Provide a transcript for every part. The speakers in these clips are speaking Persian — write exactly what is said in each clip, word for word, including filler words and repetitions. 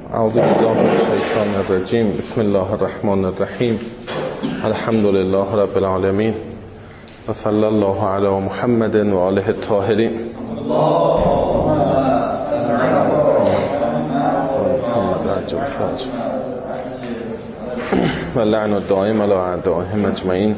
اعوذ بالله من الشیطان الرجیم. بسم الله الرحمن الرحیم. الحمد لله رب العالمین و صلی الله علی محمد و آله الطاهرین. و لعن الدائم علی اعدائهم اجمعین.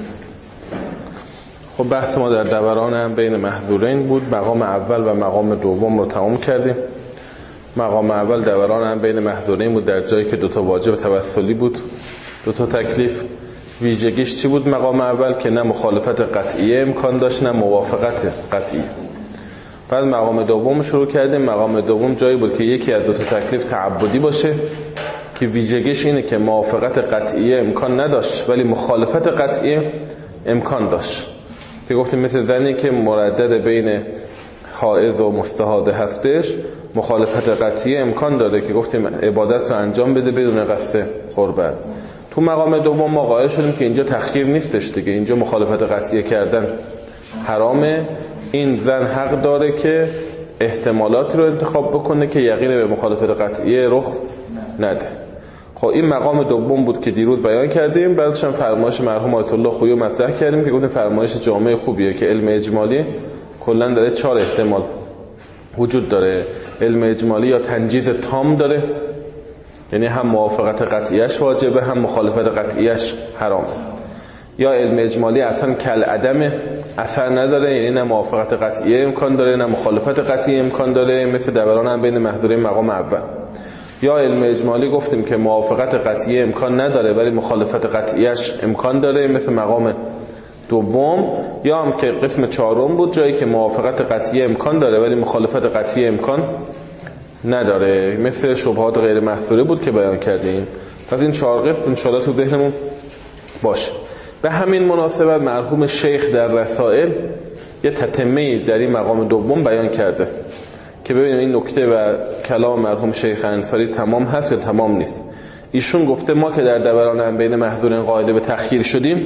خب بحث ما در دوران هم بین محذورین بود. مقام اول و مقام دوم رو تمام کردیم. مقام اول دوران هم بین محذورین بود، در جایی که دوتا واجب توسلی بود، دوتا تکلیف. ویژگیش چی بود مقام اول؟ که نه مخالفت قطعیه امکان داشت نه موافقت قطعیه. بعد مقام دوم شروع کردیم. مقام دوم جایی بود که یکی از دوتا تکلیف تعبدی باشه که ویژگیش اینه که موافقت قطعیه امکان نداشت ولی مخالفت قطعیه امکان داشت، که گفتیم مثل زنی که مردد بین حائض و مستحاضه هستش، مخالفت قطعی امکان داره که گفتیم عبادت رو انجام بده بدون قصد قربت. تو مقام دوم ما قائل شدیم که اینجا تخییر نیستش دیگه، اینجا مخالفت قطعی کردن حرامه. این زن حق داره که احتمالاتی رو انتخاب بکنه که یقین به مخالفت قطعی رخ نده. خب این مقام دوم بود که دیروز بیان کردیم. بعدش هم فرمایش مرحوم آیت الله خویی مطرح کردیم که گفتیم فرمایش جامع خوبیه که علم اجمالی کلا داره چهار احتمال وجود داره. علم اجمالی یا تنجیز تام داره، یعنی هم موافقت قطعیش واجبه هم مخالفت قطعیش حرامه، یا علم اجمالی اصلا کل عدم اثر نداره، یعنی نه موافقت قطعیه امکان داره نه مخالفت قطعی امکان داره، مثل دوران هم بین محذورین مقام اول. یا علم اجمالی گفتیم که موافقت قطعیه امکان نداره ولی مخالفت قطعیش امکان داره، مثل مقام دوم. یا هم که قسم چهارم بود جایی که موافقت قطعی امکان داره ولی مخالفت قطعی امکان نداره، مثل شبهات غیر محصوره بود که بیان کردیم. پس این چهار قسم انشاءالله تو ذهنمون باشه. به همین مناسبت مرحوم شیخ در رسائل یه تتمه‌ای در این مقام دوم بیان کرده که ببینیم این نکته و کلام مرحوم شیخ انصاری تمام هست یا تمام نیست. ایشون گفته ما که در دوران هم بین محذورین قائل به تخییر شدیم،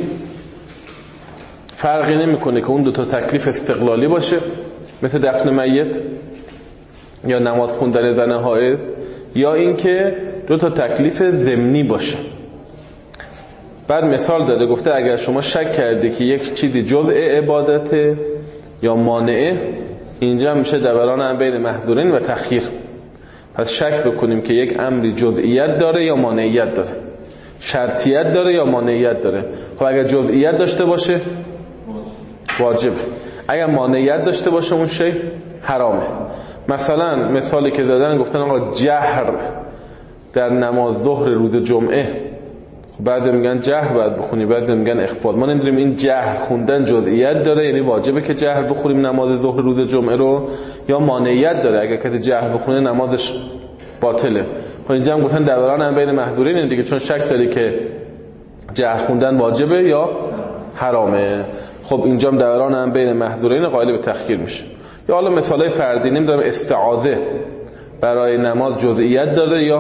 فرقی نمیکنه که اون دو تا تکلیف استقلالی باشه مثل دفن میت یا نماز خوندن زن حائض، یا اینکه دو تا تکلیف ضمنی باشه. بعد مثال داده، گفته اگر شما شک کردی که یک چیزی جزء عبادته یا مانعه، اینجا میشه دوران هم بین محذورین و تخییر. پس شک بکنیم که یک امری جزئیت داره یا مانعیت داره، شرطیت داره یا مانعیت داره. خب اگر جزئیت داشته باشه واجبه، اگر مانعیت داشته باشه اون شی حرامه. مثلا مثالی که دادن گفتن آقا جهر در نماز ظهر روز جمعه، خب بعد میگن جهر باید بخونی، بعد میگن اخفال. ما نمیدونیم این جهر خوندن جزئیت داره یعنی واجبه که جهر بخونیم نماز ظهر روز جمعه رو، یا مانعیت داره اگر کسی جهر بخونه نمازش باطله. خب اینجا هم گفتن دوران هم بین محذورین دیگه، چون شک داری که جهر خوندن واجبه یا حرامه. خب اینجا هم دوران هم بین محذورین قائل به تخییر میشه. یا حالا مثالای فردی، نمیدونم استعاذه برای نماز جزئیت داره یا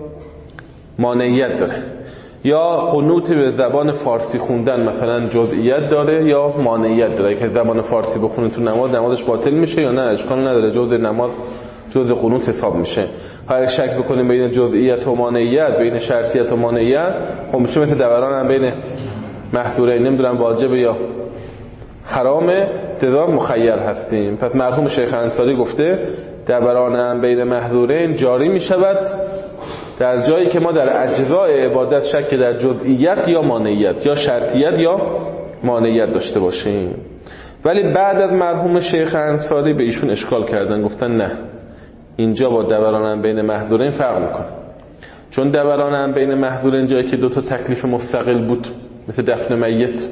مانعیت داره، یا قنوت به زبان فارسی خوندن مثلا جزئیت داره یا مانعیت داره، که زبان فارسی بخونه تو نماز نمازش باطل میشه یا نه اشکال نداره، جزء نماز جزء قنوت حساب میشه. اگه شک بکنیم بین جزئیت و مانعیت، بین شرطیت و مانعیت، خب میشه مثل دوران هم بین محذورین، نمیدونم واجبه یا حرامه، تضاد مخیر هستیم. پس مرحوم شیخ انصاری گفته دوران هم بین محذورین جاری می شود در جایی که ما در اجزای عبادت شک در جزئیت یا مانعیت یا شرطیت یا مانعیت داشته باشیم. ولی بعد از مرحوم شیخ انصاری به ایشون اشکال کردن، گفتن نه، اینجا با دوران هم بین محذورین فرق میکنه، چون دوران هم بین محذورین جایی که دو تا تکلیف مستقل بود مثل دفن میت،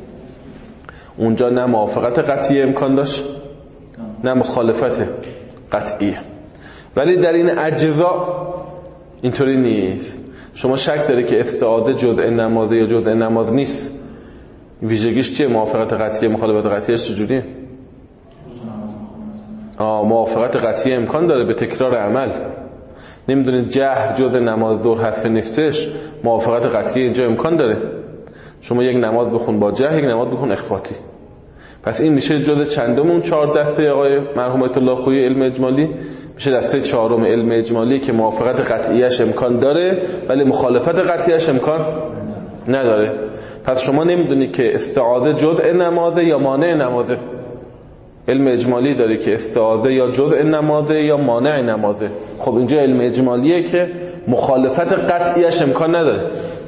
اونجا نه موافقت قطعی امکان داشت نه مخالفت قطعی. ولی در این اجزا اینطوری نیست. شما شک داری که استعاذه جزء نماز یا جزء نماز نیست، ویژگیش چیه؟ موافقت قطعی مخالفت قطعیش چجوریه؟ آه موافقت قطعی امکان داره به تکرار عمل. نمیدونید جهر جزء نماز ظهر هست نیستش، موافقت قطعی اینجا امکان داره. شما یک نماز بخون با جهر، یک نماز بخون اخفاتی. پس این میشه جزء چندم اون چهار دسته آقای مرحوم آیت الله خویی علم اجمالی؟ میشه دسته چهارم علم اجمالی که موافقت قطعیش امکان داره ولی مخالفت قطعیش امکان نداره. پس شما نمیدونی که استعاده جزء نماده یا مانع نماده. علم اجمالی داره که استعاده یا جزء نماده یا مانع نماده. خب اینجا علم اجمالیه که مخالفت قطعیش امکان نداره.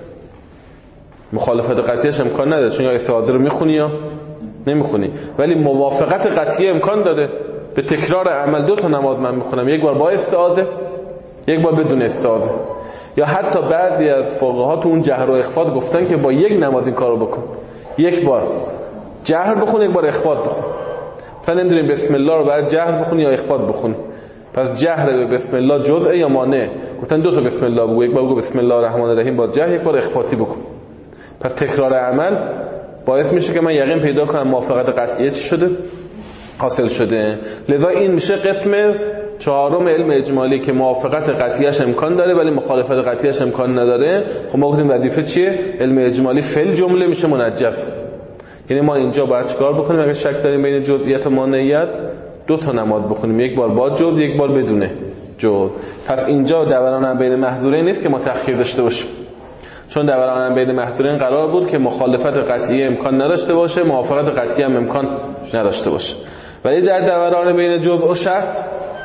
مخالفت قطعیش امکان نداره، چون یا استعاده رو میخونی یا نمیخونی، ولی موافقت قطعی امکان داره. به تکرار عمل دو تا نماز من میخونم، یک بار با استعاده، یک بار بدون استعاده. یا حتی بعضی از فقها تو اون جهر و اخفاض گفتن که با یک نماز این کارو بکن، یک بار جهر بخون، یک بار اخفاض بخون. مثلا نمیدونیم بسم الله رو بعد جهر بخونی یا اخفاض بخونی. پس جهر به بسم الله جزء یا مانع؟ گفتن دو تا بسم الله بگو، یک بار بگو بسم الله الرحمن الرحیم با جهر، یک بار اخفاضی بکن. پس تکرار عمل باعث میشه که من یقین پیدا کنم موافقت قطعی چی شده، حاصل شده. لذا این میشه قسم چهارم علم اجمالی که موافقت قطعیش امکان داره ولی مخالفت قطعیش امکان نداره. خب ما گفتیم وظیفه چیه؟ علم اجمالی فعل جمله میشه منجز. یعنی ما اینجا باید چیکار بکنیم؟ اگه شک داریم بین جزئیات و مانعیت، دو تا نماز بخونیم، یک بار با جزء، یک بار بدون جزء. پس اینجا دوران بین محظورین نیست که ما تأخیر داشته باشیم، چون دوران بین محظورین قرار بود که مخالفت قطعی امکان نداشته باشه، موافقت قطعی هم امکان نداشته باشه. ولی در دوران بین جزء و شرط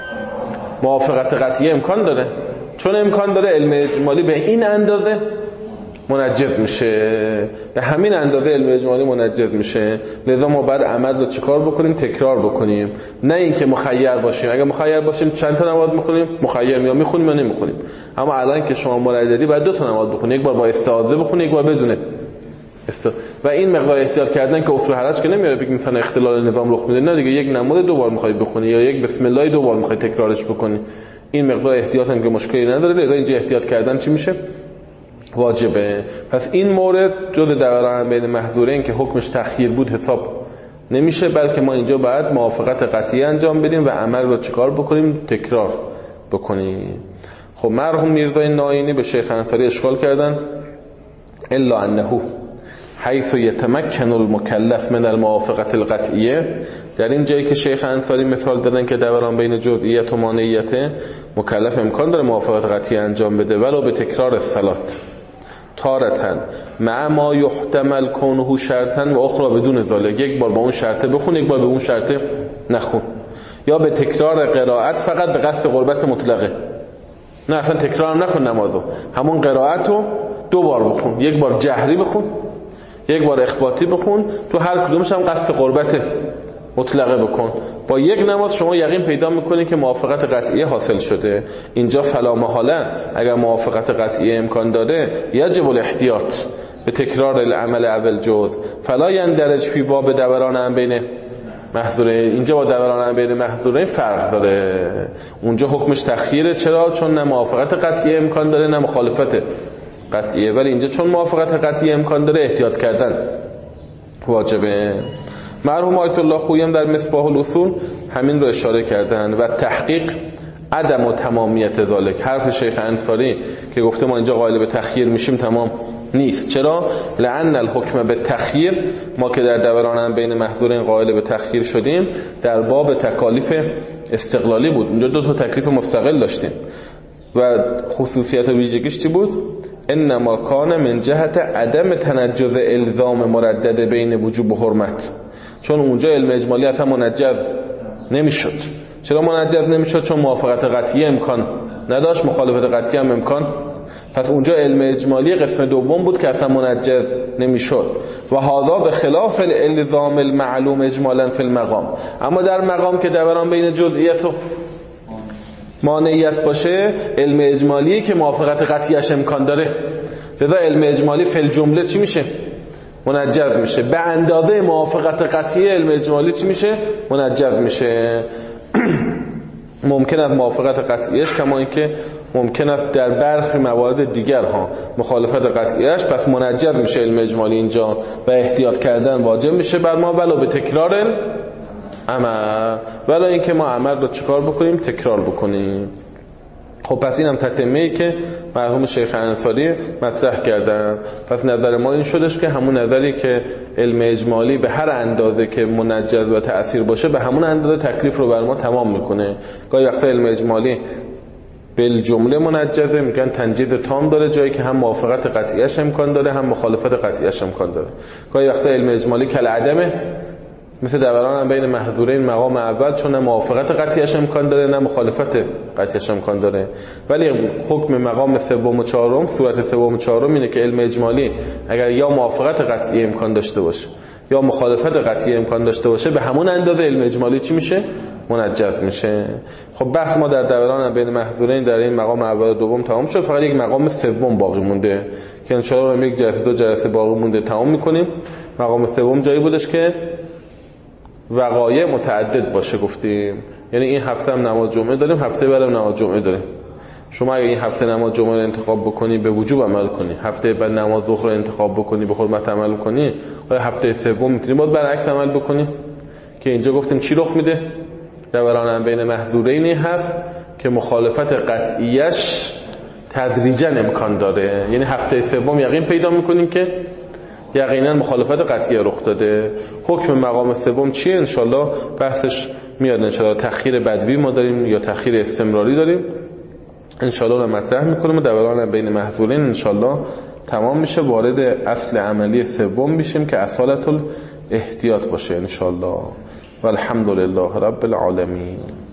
موافقت قطعی امکان داره. چون امکان داره علم اجمالی به این اندازه منجز میشه، به همین اندازه علم اجمالی منجز میشه. لذا ما بعد عمل رو چیکار بکنیم؟ تکرار بکنیم، نه اینکه مخیر باشیم. اگه مخیر باشیم چند تا نماز میخونیم؟ مخیر یا میخونیم یا نمیخونیم. اما الان که شما مرددی باید دو تا نماز بخونید، یک بار با استعاده بخونید، یک بار بدون است. و این مقدار احتیاط کردن که اصول حرج که نمیاره بگیم مثلا اختلال نظام رخ میده، نه دیگه، یک نماز دو بار میخواید بخونی یا یک بسم الله دو بار میخواید تکرارش بکنی. این مقدار احتیاط هم که مشکلی نداره. لذا اینجا احتیاط کردن چی میشه؟ واجبه. پس این مورد جزء دوران بین محظورین که حکمش تخییر بود حساب نمیشه، بلکه ما اینجا باید موافقت قطعی انجام بدیم و عمل رو چیکار بکنیم؟ تکرار بکنیم. خب مرحوم میرزای ناینی به شیخ انصاری اشکال کردن الا انه حیث یتمکن المکلف من الموافقت القطعیه. در این جایی که شیخ انصاری مثال دادن که دوران بین جزئیت و مانعیت، مکلف امکان داره موافقت قطعی انجام بده ولو به تکرار الصلات تارتن مع ما یحتمل کونه شرطن و اخرى بدون ذلک. یک بار با اون شرطه بخون، یک بار به اون شرطه نخون. یا به تکرار قرائت فقط به قصد قربت مطلقه، نه اصلا تکرار نکن نمازو، همون قرائتو دو بار بخون، یک بار جهری بخون، یک بار اخباتی بخون، تو هر کدومش هم قصد قربت مطلقه بکن. با یک نماز شما یقین پیدا میکنی که موافقت قطعی حاصل شده. اینجا فلا محاله اگر موافقت قطعی امکان داره یجب الاحتیاط به تکرار العمل اول جزء فلا یندرج فی باب دوران هم بین محظورین. اینجا با دوران هم بین محظورین فرق داره. اونجا حکمش تخییره. چرا؟ چون نه موافقت قطعی امکان داره نه مخالفت قطعیه. ولی اینجا چون موافقت قطعی امکان داره احتیاط کردن واجبه. مرحوم آیت الله خویی هم در مصباح الاصول همین رو اشاره کردن. و تحقیق عدم و تمامیت ذالک. حرف شیخ انصاری که گفته ما اینجا قائل به تخییر میشیم تمام نیست. چرا؟ لعن الحکم به تخییر، ما که در دوران بین محظورین قائل به تخییر شدیم در باب تکالیف استقلالی بود. اونجا دو تا تکلیف مستقل داشتیم و خصوصیت و ویژگیش چی بود؟ انما کان من جهت عدم تنجز الزام مردد بین وجوب و حرمت. چون اونجا علم اجمالی اصلا منجز نمیشد. چرا منجز نمیشد؟ چون موافقت قطعی امکان نداشت، مخالفت قطعی هم امکان. پس اونجا علم اجمالی قسم دوم بود که اصلا منجز نمیشد. و هذا به خلاف الالزام المعلوم اجمالا فی المقام. اما در مقام که دوران بین جزئیات و مانعیت باشه، علم اجمالی که موافقت قطعیش امکان داره، لذا علم اجمالی فی الجمله چی میشه؟ منجز میشه. به اندازه موافقت قطعی علم اجمالی چی میشه؟ منجز میشه. ممکن است موافقت قطعیش کما اینکه ممکن است در برخی موارد دیگر ها مخالفت قطعیش، پس منجز میشه علم اجمالی اینجا و احتیاط کردن واجب میشه بر ما ولو به تکرار عمل، ولی اینکه ما عمل رو چیکار بکنیم؟ تکرار بکنیم. خب پس اینم تتمه‌ای که مرحوم شیخ انصاری مطرح کردن. پس نظر ما این شدش که همون نظری که علم اجمالی به هر اندازه که منجز و تأثیر باشه به همون اندازه تکلیف رو بر ما تمام میکنه. گاهی وقتا علم اجمالی بالجمله منجزه، میگن تنجیز تام داره، جایی که هم موافقت قطعیش امکان داره هم مخالفت قطعیش امکان داره. گاهی وقتا علم اجمالی کالعدمه، مثل دوران بین محظورین مقام اول، چون نه موافقت قطعیش امکان داره نه مخالفت قطعیش امکان داره. ولی حکم مقام سوم و چهارم، صورت سوم و چهارم اینه که علم اجمالی اگر یا موافقت قطعی امکان داشته باشه یا مخالفت قطعی امکان داشته باشه به همون اندازه علم اجمالی چی میشه؟ منجز میشه. خب بحث ما در دوران بین محظورین در این مقام اول و دوم تمام شد، فقط یک مقام سوم باقی مونده که ان شاء الله یک جلسه دو جلسه باقی مونده تمام میکنیم. مقام سوم جایی بودش که وقایع متعدد باشه گفتیم، یعنی این هفته هم نماز جمعه داریم، هفته بعدم نماز جمعه داریم. شما اگه این هفته نماز جمعه رو انتخاب بکنی به وجوب عمل کنی، هفته بعد نماز ظهر رو انتخاب بکنی به حرمت عمل کنی، آیا هفته سوم میتونی باید برعکس عمل بکنی؟ که اینجا گفتیم چی رخ میده؟ دوران بین محظورین هست که مخالفت قطعیش تدریجا امکان داره، یعنی هفته سوم یقین پیدا میکنیم که یقینا مخالفت قطعی رخ داده. حکم مقام سوم چیه؟ انشالله بحثش میاد. انشالله تأخیر بدوی ما داریم یا تأخیر استمراری داریم، انشالله رو مطرح میکنیم و دوران بین محظورین انشالله تمام میشه، وارد اصل عملی سوم میشیم که اصالت الاحتیاط باشه انشالله. والحمد لله رب العالمین.